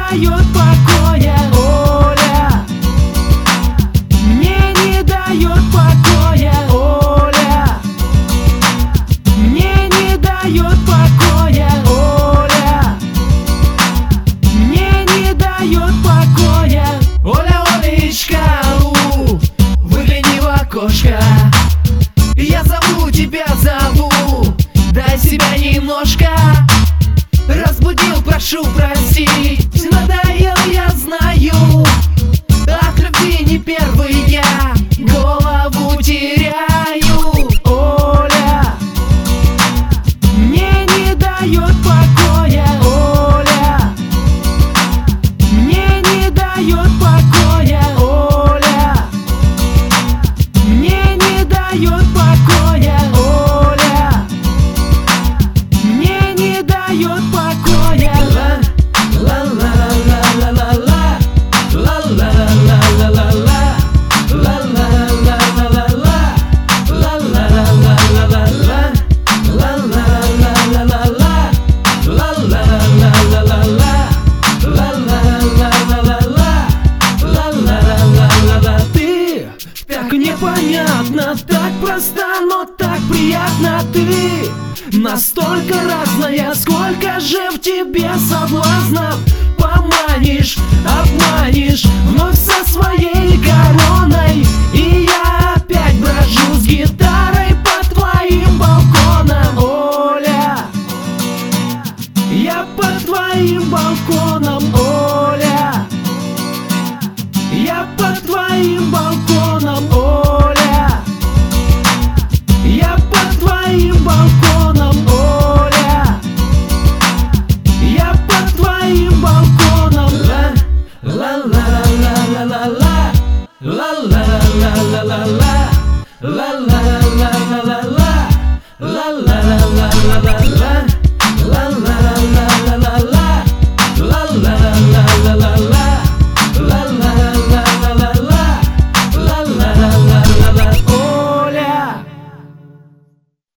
дает покоя. Оля мне не дает покоя. Оля мне не дает покоя. Оля мне не дает покоя. Оля, Олечка, выгляни в окошко. Я зову тебя, зову, дай себя немножко. Разбудил, прошу простить, надоел, я знаю. От любви не первый я голову теряю. Оля мне не дает покоя. Оля мне не дает покоя. Оля мне не дает покоя. Оля мне не дает покоя. Ты так непонятно, так просто, но так приятно. Ты настолько разная, сколько же в тебе соблазна.